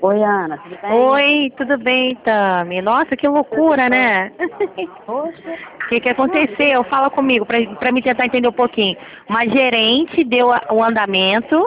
Oi, Ana, tudo bem? Oi, tudo bem, Tami? Nossa, que loucura, né? Poxa. O que aconteceu? Fala comigo, pra me tentar entender um pouquinho. Uma gerente deu o andamento.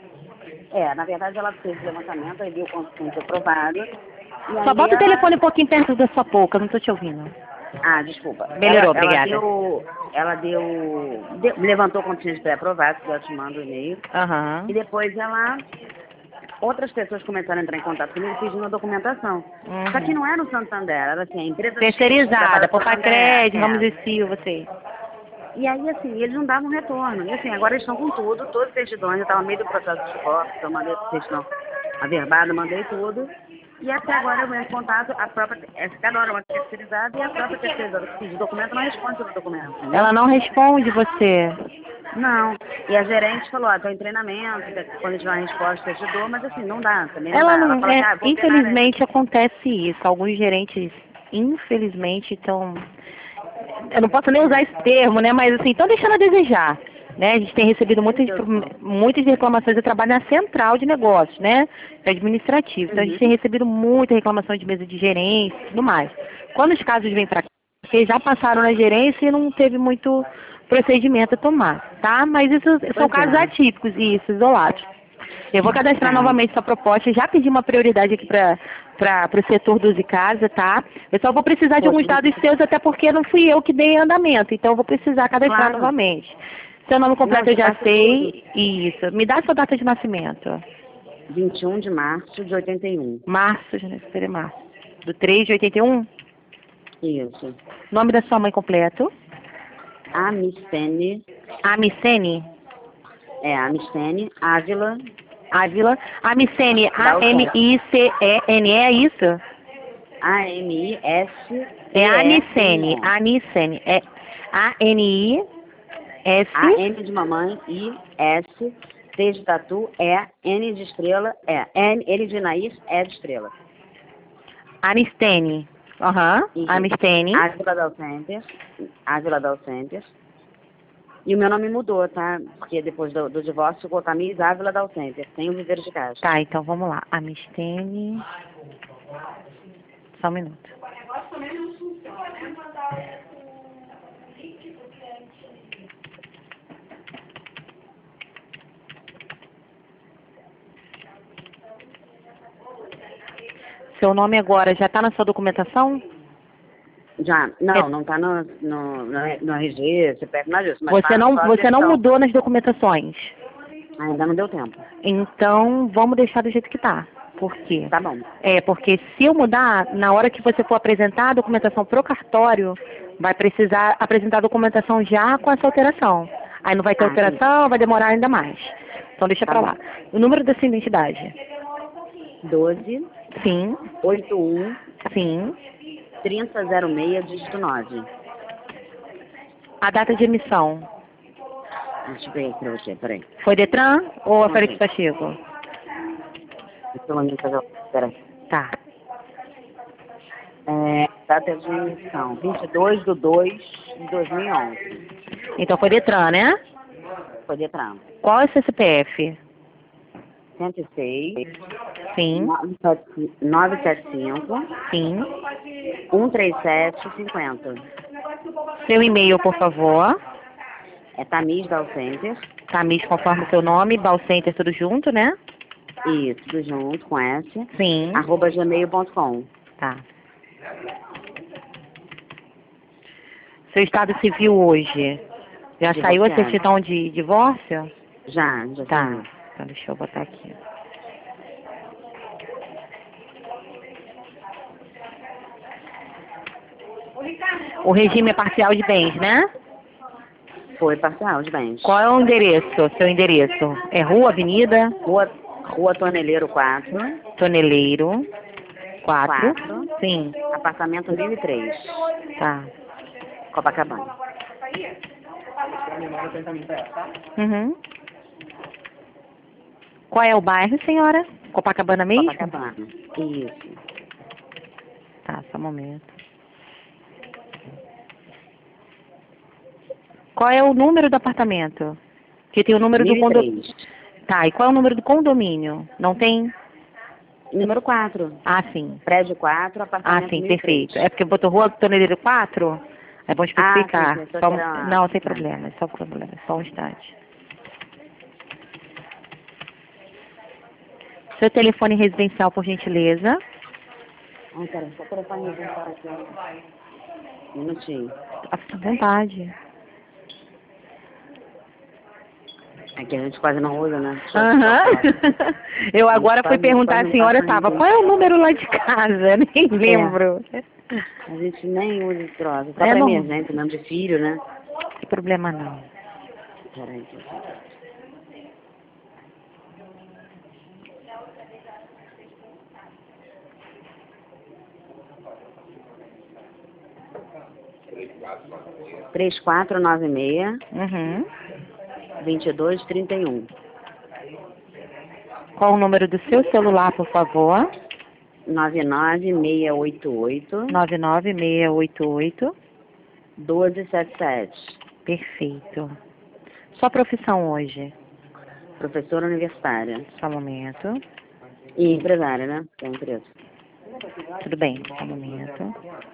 Na verdade ela fez o levantamento, aí viu o consumo aprovado. E Só aí bota o ela. telefone um pouquinho perto da sua boca, não tô te ouvindo. Ah, desculpa. Melhorou, Ela obrigada. deu. Levantou o contingente pré-aprovado, que eu te mando o e-mail. Aham. E depois ela. Outras pessoas começaram a entrar em contato comigo pedindo a documentação. Só que Uhum. não era o Santander, era assim, a empresa X que Terceirizada, trabalha com o Santander. Papacred, Ramos e Silva, sei. E aí, assim, eles não davam retorno. E assim, agora eles estão com tudo, todas as certidões, eu estava no meio do processo de divórcio, eu mandei a certidão averbada, mandei tudo. E até agora eu entro em contato, a própria, cada hora uma terceirizada, e a própria terceirizada que pediu documento não responde sobre o documento, entendeu? Ela não responde você. Não. E a gerente falou, estou em treinamento, quando eu tiver uma resposta eu te dou, mas assim, não dá, também não Ela dá. Ela não fala assim, é, vou ver na área. infelizmente acontece isso. Alguns gerentes, infelizmente, estão, eu não posso nem usar esse termo, né? Mas assim, estão deixando a desejar. Né? A gente tem recebido muitas reclamações. Eu trabalho na central de negócios, né? Administrativo. Então a gente tem Uhum. recebido muita reclamação de mesa de gerência e tudo mais. Quando os casos vêm para cá, porque já passaram na gerência e não teve muito procedimento a tomar, tá? Mas isso são Pois casos é. atípicos e isso, isolados. Eu vou cadastrar Tá. novamente sua proposta. Já pedi uma prioridade aqui para o setor dos e casa, tá? Eu só vou precisar de Poxa, alguns dados seus, até porque não fui eu que dei andamento. Então eu vou precisar cadastrar claro. novamente. Seu nome Não, completo eu te já passo tudo. sei. Isso. Me dá sua data de nascimento. 21 de março de 81. Março, janeiro, fevereiro, março. Do 3 de 81. Isso. Nome da sua mãe completo. A Mistene, Amicene. A Mistene Ávila Ávila. Amicene. Dalton. Amicene, é isso? É Anicene. Amistene. Anicene. É A-N-I-S. A-M de mamãe, I-S, T de tatu, N de estrela, N de nariz, E de estrela. Anistene. Aham. E Amistene. Ávila Dal Center. Ávila Dal Center. E o meu nome mudou, tá? Porque depois do divórcio ficou Tamires Ávila Dal Center, sem o viveiro de casa. Tá, então vamos lá. Amistene. Só um minuto. Seu nome agora já está na sua documentação? Já, não tá no RG, CPF, nada disso, mas Você tá não, só a você não versão. mudou nas documentações. Ainda não deu tempo. Então, vamos deixar do jeito que tá. Por quê? Tá bom. Porque se eu mudar, na hora que você for apresentar a documentação pro cartório, vai precisar apresentar a documentação já com essa alteração. Aí não vai ter Entendi. alteração, vai demorar ainda mais. Então deixa Tá pra bom. lá. O número da sua identidade? 12, Sim, 81, sim. 3006, dígito 9. A data de emissão? Deixa eu ver aqui pra você, peraí. Foi Detran ou a Vamos Feira de ver. Castigo? Pelo menos fazer. Peraí. Tá. Data de emissão: 22 de 2 de 2011. Então foi Detran, né? Foi Detran. Qual é o seu CPF? 106, Sim, 975, sim. 137, 50. Seu e-mail, por favor. É Tamires Dal Center. Tamis, conforme o seu nome, Balcenter, tudo junto, né? Isso, tudo junto com S. Sim. @gmail.com. Tá. Seu estado civil hoje, já saiu a Divorciado. certidão de divórcio? Já Tá. saiu. Então deixa eu botar aqui. O regime é parcial de bens, né? Foi parcial de bens. Qual é o endereço, seu endereço? É rua, avenida? Rua Toneleiro 4, Toneleiro. 4. 4, Sim. apartamento 1003, Tá. Copacabana. Uhum. Qual é o bairro, senhora? Copacabana mesmo? Copacabana. Isso. Tá, só um momento. Qual é o número do apartamento? Que tem o número do condomínio. 1003. Tá, e qual é o número do condomínio? Não tem? Número 4. Ah, sim. Prédio 4, Ah, apartamento sim, 1003. perfeito. É porque botou Rua Toneleiro 4? É bom especificar. Sim, pensou Só que era... Não, sem problema, só problema, só um instante. Seu telefone residencial, por gentileza. Ai, cara, só o telefone residencial aqui. Um minutinho. Fica à vontade. Aqui a gente quase não usa, né? Deixa eu Aham. falar. Eu A gente agora fui perguntar quase à não senhora, passa tava, ninguém. qual é o número lá de casa? Nem lembro. A gente nem usa esse troço. Só É pra normal. emergência, nome de filho, né? Não tem problema não. Peraí. 3496 Uhum. 2231. Qual o número do seu celular, por favor? 99688 99688. 1277. Perfeito. Sua profissão hoje? Professora universitária. Só um momento. E empresária, né? Tem empresa. Tudo bem, só um momento.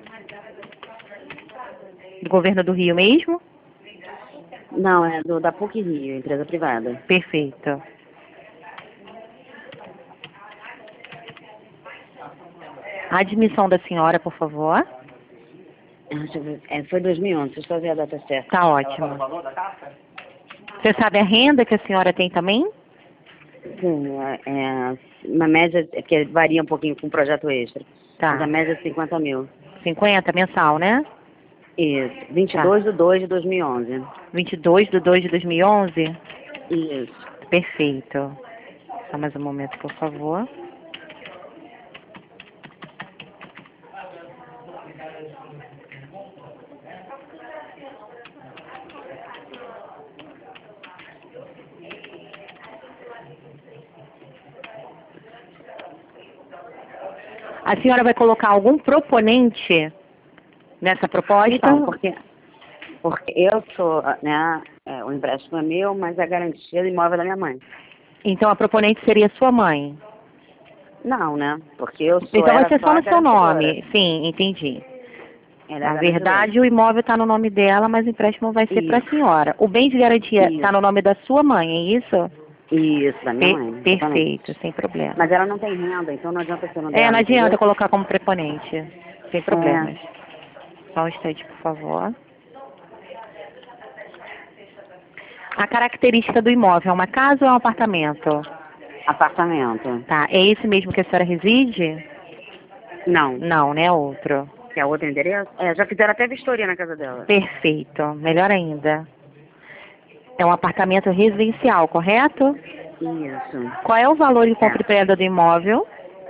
Do governo do Rio mesmo? Não, é da PUC Rio, empresa privada. Perfeito. A admissão da senhora, por favor. Deixa eu ver. Foi 2011, deixa eu ver a data certa. Tá ótimo. Você sabe a renda que a senhora tem também? Sim, uma média, é que varia um pouquinho com o projeto extra. Mas a Tá. média é 50 mil. 50 mensal, né? Isso, Tá. 22 de 2 de 2011. 22 de 2 de 2011? Isso. Perfeito. Só mais um momento, por favor. A senhora vai colocar algum proponente nessa proposta? Então, porque eu sou, né, o empréstimo é meu, mas a garantia do imóvel é da minha mãe. Então a proponente seria sua mãe. Não, né? Porque eu sou, Então vai era ser só só a no seu garantidora. nome. Sim, entendi. Ela é a Na garantidora. verdade, o imóvel está no nome dela, mas o empréstimo vai ser para a Isso. senhora. O bem de garantia está Isso. no nome da sua mãe, é isso? Isso, da minha mãe, exatamente. Perfeito, sem problema. Mas ela não tem renda, então não adianta ser no É, dela, não adianta entendeu? colocar como preponente. Sem problemas. É, Só um instante, por favor. A característica do imóvel é uma casa ou é um apartamento? apartamento. Tá, é esse mesmo que a senhora reside? Não, Não, né? Outro. que é outro endereço? É, já fizeram até vistoria na casa dela. Perfeito, melhor ainda. É um apartamento residencial, correto? Isso. Qual é o valor de É. compra e venda do imóvel?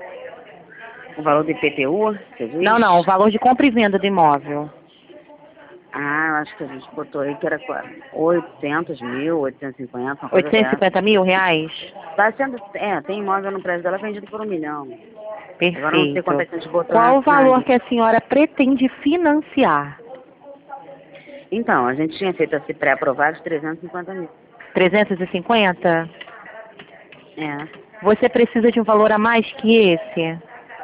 O valor do IPTU, você diz? Não, o valor de compra e venda do imóvel. Ah, eu acho que a gente botou aí que era 800 mil, 850, uma coisa dessa. 850 mil reais? Tá sendo, tem imóvel no prédio dela vendido por 1 milhão. Agora eu não sei Perfeito. quanto é que a gente botou Qual o na valor lista. que a senhora pretende financiar? Então, a gente tinha feito esse pré-aprovado de 350 mil. 350? É. Você precisa de um valor a mais que esse?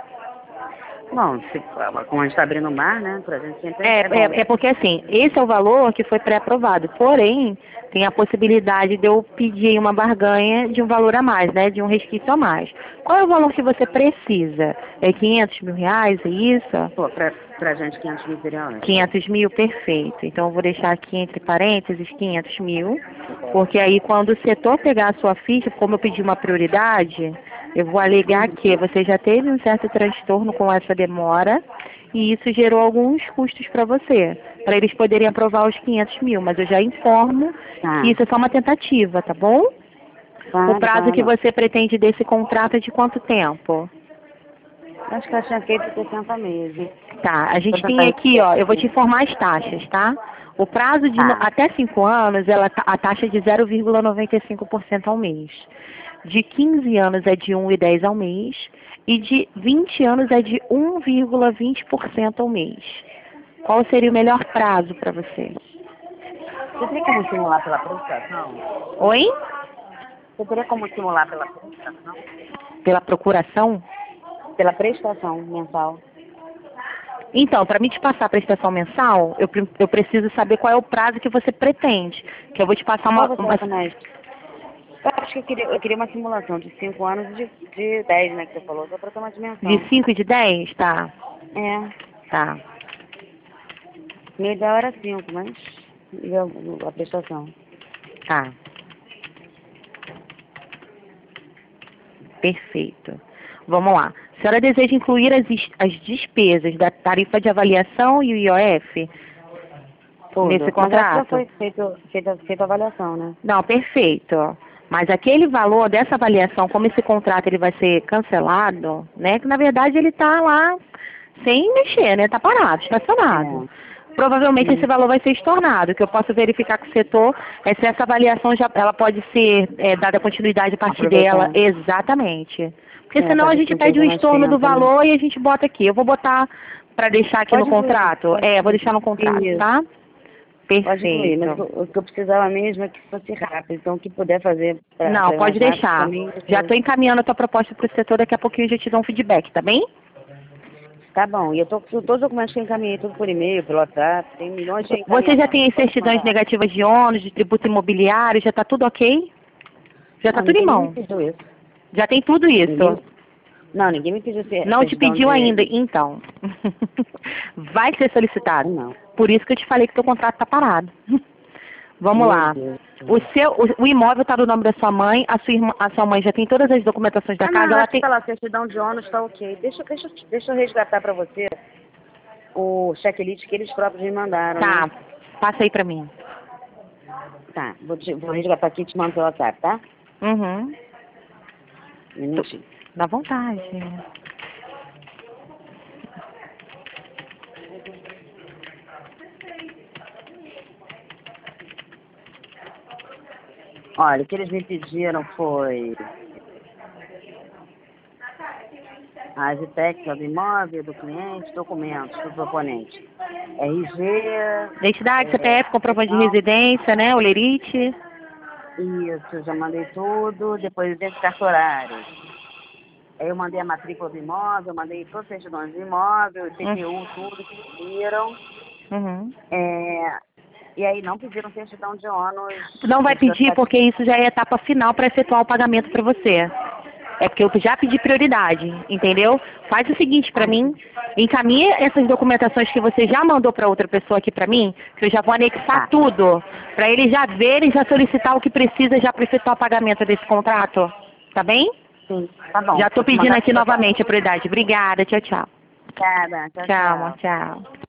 Bom, como a gente está abrindo o mar, né, pra gente sempre é bom. É porque assim, esse é o valor que foi pré-aprovado. Porém, tem a possibilidade de eu pedir uma barganha de um valor a mais, né? De um resquício a mais. Qual é o valor que você precisa? É 500 mil reais, é isso? Pô, pra gente 500 mil seria ótimo. 500 mil, perfeito. Então eu vou deixar aqui entre parênteses 500 mil, porque aí quando o setor pegar a sua ficha, como eu pedi uma prioridade, eu vou alegar que você já teve um certo transtorno com essa demora e isso gerou alguns custos para você, para eles poderem aprovar os 500 mil, mas eu já informo Tá. que isso é só uma tentativa, tá bom? O prazo que você pretende desse contrato é de quanto tempo? Acho que ela tinha feito 60 meses. Tá, a gente tem aqui, ó, eu vou te informar as taxas, tá? O prazo de Tá. até 5 anos, a taxa é de 0,95% ao mês. De 15 anos é de 1,10 ao mês. E de 20 anos é de 1,20% ao mês. Qual seria o melhor prazo para você? Você teria como simular pela prestação? Oi? Você teria como simular pela prestação? Pela procuração? pela prestação mensal. Então, para mim te passar a prestação mensal, eu preciso saber qual é o prazo que você pretende. Que eu vou te passar Qual você acha mais? Eu acho que eu queria uma simulação de 5 anos e de 10, né, que você falou, só para ter uma dimensão. De 5 e de 10, tá? É, Tá. meu ideal era 5, mas e a prestação. Tá. Perfeito. Vamos lá. A senhora deseja incluir as despesas da tarifa de avaliação e o IOF Tudo. nesse Mas acho que já contrato? foi feita a avaliação, né? Não, perfeito. Mas aquele valor dessa avaliação, como esse contrato ele vai ser cancelado, né? Que na verdade ele está lá sem mexer, né? Está parado, estacionado. Provavelmente esse valor vai ser estornado. O que eu posso verificar com o setor é se essa avaliação já ela pode ser dada continuidade a partir dela. Aproveitando. Exatamente. Porque senão pra a gente gente não pede o perder mais estorno do tempo, né? valor e a gente bota aqui. Eu vou botar para deixar aqui no Pode incluir, contrato. pode Vou incluir. deixar no contrato, Isso. tá? Pode incluir, mas Perfeito. o que eu precisava mesmo é que fosse rápido. Então, o que puder fazer para Não, ir mais pode rápido deixar. também. Já estou encaminhando a tua proposta para o setor, daqui a pouquinho eu já te dou um feedback, tá bem? Tá bom. E eu tô com todos os documentos que eu encaminhei, tudo por e-mail, pelo WhatsApp. Tem milhões de Você já encaminhamentos. tem as Pode certidões mandar. negativas de ônus, de tributo imobiliário, já está tudo ok? Já está Não, tudo em ninguém nem me mão. pediu isso. Já tem tudo isso. Ninguém, não, ninguém me pediu Não te certidão pediu ainda, de... então. Vai ser solicitado. Não. Por isso que eu te falei que teu contrato está parado. Vamos Meu lá. Deus. O imóvel está no nome da sua mãe, a sua mãe já tem todas as documentações da casa, Não, ela acho que tem... tá lá, certidão de ônus tá ok. Deixa eu resgatar para você o checklist que eles próprios me mandaram, Tá, né? passa aí pra mim. Tá, vou resgatar aqui e te mando pelo WhatsApp, tá? Uhum. Um minutinho. Dá vontade. Olha, o que eles me pediram foi a AGTEC do imóvel, do cliente, documentos do proponente. RG, Identidade, CPF, comprovante de não, residência, né? Olerite. isso, eu já mandei tudo, depois dentro cartorário. Aí eu mandei a matrícula do imóvel, mandei todas as certidões do imóvel, IPTU, tudo que pediram. Uhum. E aí não pediram certidão de ônus. Não vai pedir porque isso já é a etapa final para efetuar o pagamento para você. É porque eu já pedi prioridade, entendeu? Faz o seguinte para mim, encaminha essas documentações que você já mandou para outra pessoa aqui para mim, que eu já vou anexar tudo, para eles já verem, já solicitar o que precisa já para efetuar o pagamento desse contrato. Tá bem? Sim, tá bom. Já estou pedindo aqui novamente a prioridade. Obrigada, tchau, tchau. Obrigada, tchau, Tchau, tchau. tchau.